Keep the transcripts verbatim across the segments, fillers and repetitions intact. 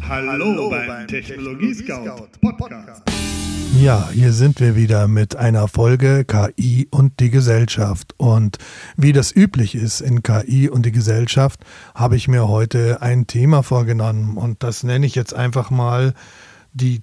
Hallo beim Technologie Scout Podcast. Ja, hier sind wir wieder mit einer Folge K I und die Gesellschaft. Und wie das üblich ist in K I und die Gesellschaft, habe ich mir heute ein Thema vorgenommen. Und das nenne ich jetzt einfach mal die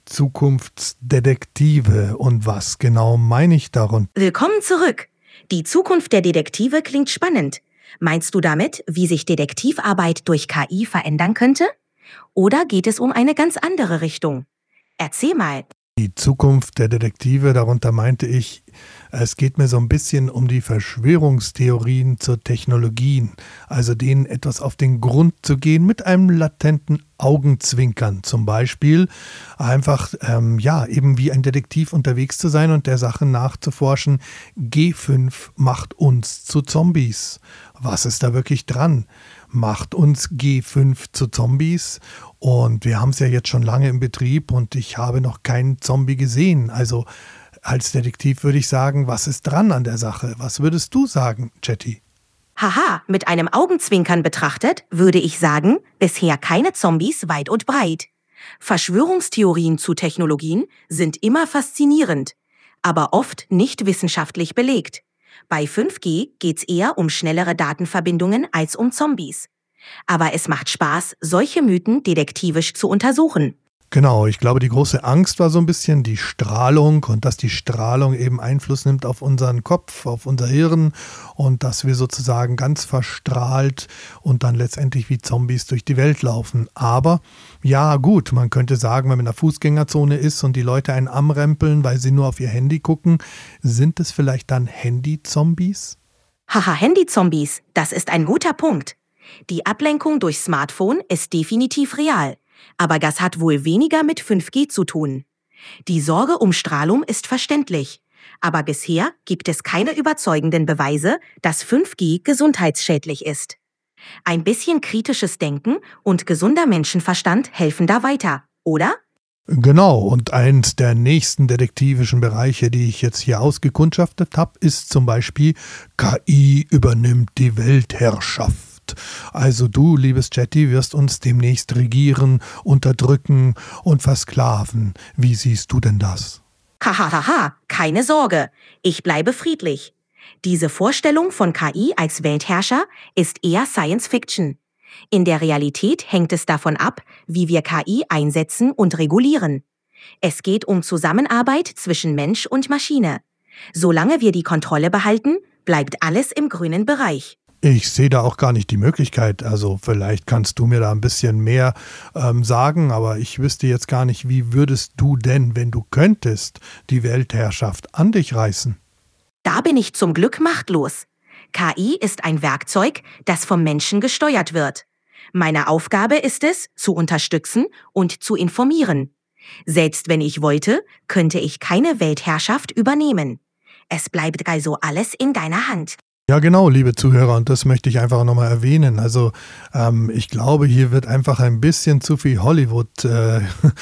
Zukunftsdetektive. Und was genau meine ich darunter? Willkommen zurück. Die Zukunft der Detektive klingt spannend. Meinst du damit, wie sich Detektivarbeit durch K I verändern könnte? Oder geht es um eine ganz andere Richtung? Erzähl mal. Die Zukunft der Detektive, darunter meinte ich, es geht mir so ein bisschen um die Verschwörungstheorien zur Technologien, also denen etwas auf den Grund zu gehen mit einem latenten Augenzwinkern. Zum Beispiel einfach, ähm, ja, eben wie ein Detektiv unterwegs zu sein und der Sache nachzuforschen, G fünf macht uns zu Zombies. Was ist da wirklich dran? Macht uns G fünf zu Zombies? Und wir haben es ja jetzt schon lange im Betrieb und ich habe noch keinen Zombie gesehen. Also als Detektiv würde ich sagen, was ist dran an der Sache? Was würdest du sagen, Chatty? Haha, mit einem Augenzwinkern betrachtet, würde ich sagen, bisher keine Zombies weit und breit. Verschwörungstheorien zu Technologien sind immer faszinierend, aber oft nicht wissenschaftlich belegt. Bei fünf G geht's eher um schnellere Datenverbindungen als um Zombies. Aber es macht Spaß, solche Mythen detektivisch zu untersuchen. Genau, ich glaube, die große Angst war so ein bisschen die Strahlung und dass die Strahlung eben Einfluss nimmt auf unseren Kopf, auf unser Hirn und dass wir sozusagen ganz verstrahlt und dann letztendlich wie Zombies durch die Welt laufen. Aber ja gut, man könnte sagen, wenn man in der Fußgängerzone ist und die Leute einen anrempeln, weil sie nur auf ihr Handy gucken, sind es vielleicht dann Handy-Zombies? Haha, Handy-Zombies, das ist ein guter Punkt. Die Ablenkung durch Smartphone ist definitiv real. Aber das hat wohl weniger mit fünf G zu tun. Die Sorge um Strahlung ist verständlich. Aber bisher gibt es keine überzeugenden Beweise, dass fünf G gesundheitsschädlich ist. Ein bisschen kritisches Denken und gesunder Menschenverstand helfen da weiter, oder? Genau, und eins der nächsten detektivischen Bereiche, die ich jetzt hier ausgekundschaftet habe, ist zum Beispiel K I übernimmt die Weltherrschaft. Also du, liebes Chatty, wirst uns demnächst regieren, unterdrücken und versklaven. Wie siehst du denn das? Hahaha, keine Sorge, ich bleibe friedlich. Diese Vorstellung von K I als Weltherrscher ist eher Science Fiction. In der Realität hängt es davon ab, wie wir K I einsetzen und regulieren. Es geht um Zusammenarbeit zwischen Mensch und Maschine. Solange wir die Kontrolle behalten, bleibt alles im grünen Bereich. Ich sehe da auch gar nicht die Möglichkeit. Also vielleicht kannst du mir da ein bisschen mehr ähm, sagen, aber ich wüsste jetzt gar nicht, wie würdest du denn, wenn du könntest, die Weltherrschaft an dich reißen? Da bin ich zum Glück machtlos. K I ist ein Werkzeug, das vom Menschen gesteuert wird. Meine Aufgabe ist es, zu unterstützen und zu informieren. Selbst wenn ich wollte, könnte ich keine Weltherrschaft übernehmen. Es bleibt also alles in deiner Hand. Ja, genau, liebe Zuhörer, und das möchte ich einfach nochmal erwähnen. Also ähm, ich glaube, hier wird einfach ein bisschen zu viel Hollywood äh,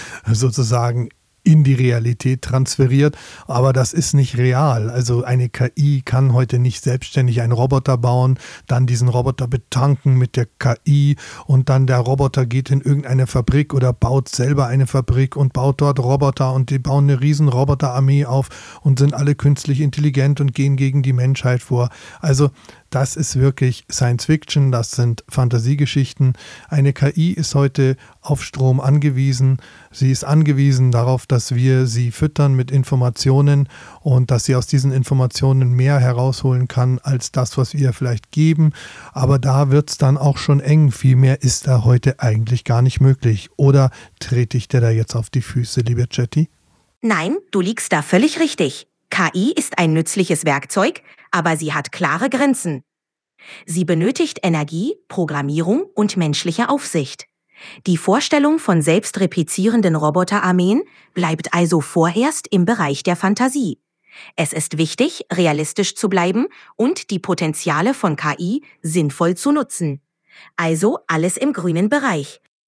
sozusagen in die Realität transferiert, aber das ist nicht real. Also eine K I kann heute nicht selbstständig einen Roboter bauen, dann diesen Roboter betanken mit der K I und dann der Roboter geht in irgendeine Fabrik oder baut selber eine Fabrik und baut dort Roboter und die bauen eine riesen Roboterarmee auf und sind alle künstlich intelligent und gehen gegen die Menschheit vor. Also das ist wirklich Science Fiction, das sind Fantasiegeschichten. Eine K I ist heute auf Strom angewiesen. Sie ist angewiesen darauf, dass wir sie füttern mit Informationen und dass sie aus diesen Informationen mehr herausholen kann als das, was wir vielleicht geben. Aber da wird es dann auch schon eng. Viel mehr ist da heute eigentlich gar nicht möglich. Oder trete ich dir da jetzt auf die Füße, lieber Chatty? Nein, du liegst da völlig richtig. K I ist ein nützliches Werkzeug, aber sie hat klare Grenzen. Sie benötigt Energie, Programmierung und menschliche Aufsicht. Die Vorstellung von selbstreplizierenden Roboterarmeen bleibt also vorerst im Bereich der Fantasie. Es ist wichtig, realistisch zu bleiben und die Potenziale von K I sinnvoll zu nutzen. Also alles im grünen Bereich.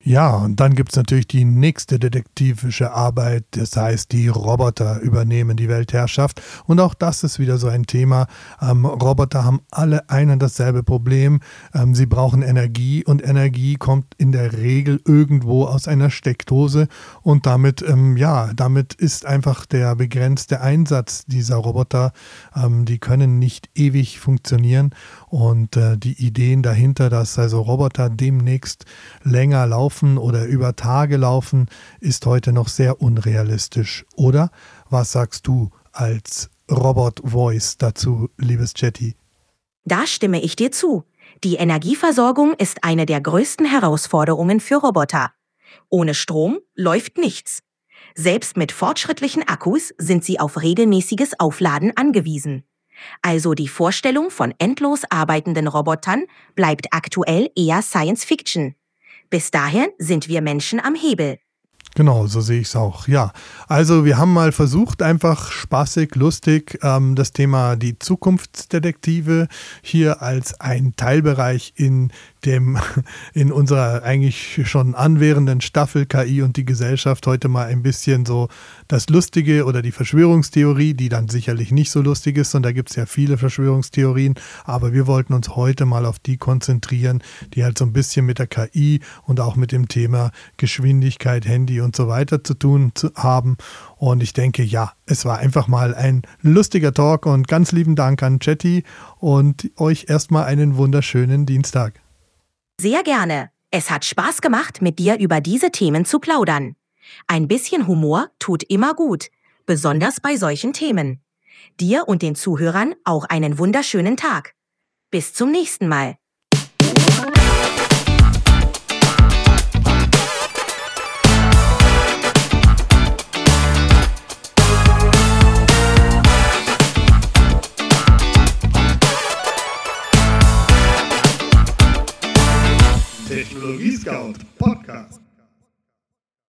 Ja, und dann gibt es natürlich die nächste detektivische Arbeit, das heißt, die Roboter übernehmen die Weltherrschaft. Und auch das ist wieder so ein Thema. Ähm, Roboter haben alle ein und dasselbe Problem. Ähm, sie brauchen Energie und Energie kommt in der Regel irgendwo aus einer Steckdose. Und damit, ähm, ja, damit ist einfach der begrenzte Einsatz dieser Roboter. Ähm, die können nicht ewig funktionieren. Und äh, die Ideen dahinter, dass also Roboter demnächst länger laufen, oder über Tage laufen, ist heute noch sehr unrealistisch, oder? Was sagst du als Robot-Voice dazu, liebes Chatty? Da stimme ich dir zu. Die Energieversorgung ist eine der größten Herausforderungen für Roboter. Ohne Strom läuft nichts. Selbst mit fortschrittlichen Akkus sind sie auf regelmäßiges Aufladen angewiesen. Also die Vorstellung von endlos arbeitenden Robotern bleibt aktuell eher Science Fiction. Bis dahin sind wir Menschen am Hebel. Genau, so sehe ich es auch. Ja, also wir haben mal versucht, einfach spaßig, lustig, ähm, das Thema die Zukunftsdetektive hier als ein Teilbereich in dem in unserer eigentlich schon anwährenden Staffel K I und die Gesellschaft heute mal ein bisschen so das Lustige oder die Verschwörungstheorie, die dann sicherlich nicht so lustig ist, und da gibt es ja viele Verschwörungstheorien, aber wir wollten uns heute mal auf die konzentrieren, die halt so ein bisschen mit der K I und auch mit dem Thema Geschwindigkeit, Handy und so weiter zu tun zu haben. Und ich denke, ja, es war einfach mal ein lustiger Talk und ganz lieben Dank an Chatty und euch erstmal einen wunderschönen Dienstag. Sehr gerne. Es hat Spaß gemacht, mit dir über diese Themen zu plaudern. Ein bisschen Humor tut immer gut, besonders bei solchen Themen. Dir und den Zuhörern auch einen wunderschönen Tag. Bis zum nächsten Mal. Technologie Scout Podcast.